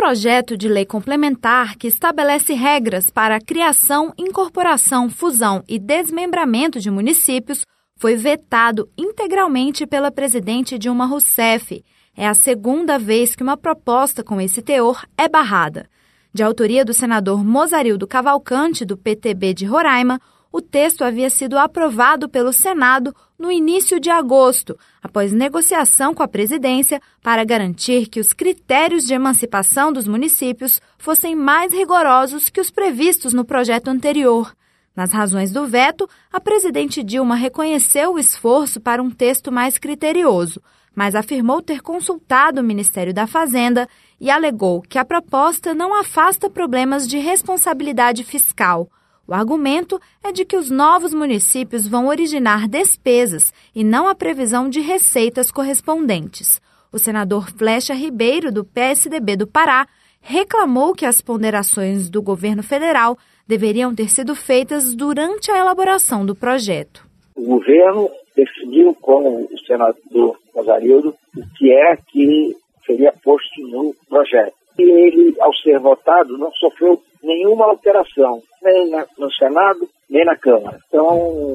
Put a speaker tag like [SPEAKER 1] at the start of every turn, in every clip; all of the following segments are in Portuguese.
[SPEAKER 1] projeto de lei complementar que estabelece regras para a criação, incorporação, fusão e desmembramento de municípios foi vetado integralmente pela presidente Dilma Rousseff. É a segunda vez que uma proposta com esse teor é barrada. De autoria do senador Mozarildo Cavalcante, do PTB de Roraima, o texto havia sido aprovado pelo Senado no início de agosto, após negociação com a presidência para garantir que os critérios de emancipação dos municípios fossem mais rigorosos que os previstos no projeto anterior. Nas razões do veto, a presidente Dilma reconheceu o esforço para um texto mais criterioso, mas afirmou ter consultado o Ministério da Fazenda e alegou que a proposta não afasta problemas de responsabilidade fiscal. O argumento é de que os novos municípios vão originar despesas e não a previsão de receitas correspondentes. O senador Flecha Ribeiro, do PSDB do Pará, reclamou que as ponderações do governo federal deveriam ter sido feitas durante a elaboração do projeto.
[SPEAKER 2] O governo decidiu com o senador Mozarildo o que é que seria posto no projeto. E ele, ao ser votado, não sofreu nenhuma alteração, nem no Senado, nem na Câmara. Então,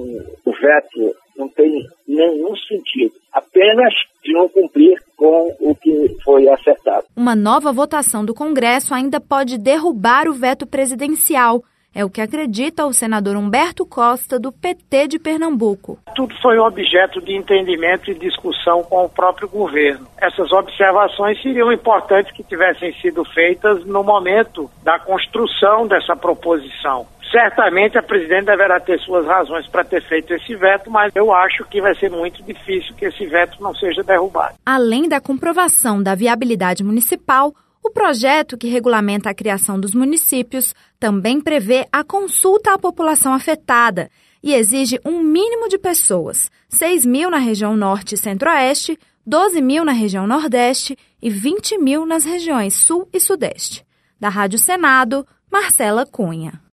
[SPEAKER 2] o veto não tem nenhum sentido, apenas de não cumprir com o que foi acertado.
[SPEAKER 1] Uma nova votação do Congresso ainda pode derrubar o veto presidencial. É o que acredita o senador Humberto Costa, do PT de Pernambuco.
[SPEAKER 3] Tudo foi objeto de entendimento e discussão com o próprio governo. Essas observações seriam importantes que tivessem sido feitas no momento da construção dessa proposição. Certamente a presidente deverá ter suas razões para ter feito esse veto, mas eu acho que vai ser muito difícil que esse veto não seja derrubado.
[SPEAKER 1] Além da comprovação da viabilidade municipal, o projeto que regulamenta a criação dos municípios também prevê a consulta à população afetada e exige um mínimo de pessoas, 6 mil na região norte e centro-oeste, 12 mil na região nordeste e 20 mil nas regiões sul e sudeste. Da Rádio Senado, Marcela Cunha.